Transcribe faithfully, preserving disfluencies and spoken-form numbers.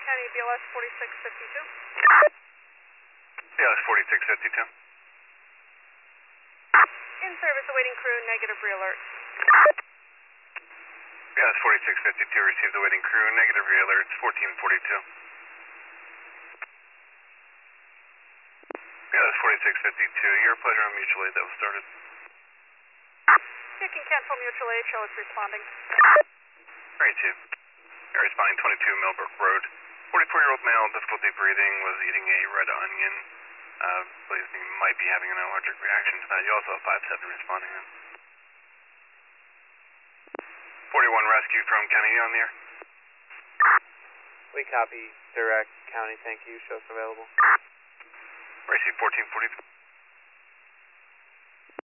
County B L S forty-six fifty-two. B L S forty-six fifty-two. In service, awaiting crew, negative rear alert. B L S forty-six fifty-two, received the waiting crew, negative rear alerts, fourteen forty-two. B L S forty-six fifty-two, your pleasure on mutual aid that was started. You can cancel mutual aid, show it's responding. thirty-two. You're responding twenty-two Millbrook Road. forty-four-year-old male, difficulty breathing, was eating a red onion. Uh, believes he might be having an allergic reaction to that. You also have five seven responding in. forty-one rescue from County on the air. We copy direct county, thank you, show us available. Receive fourteen forty-three.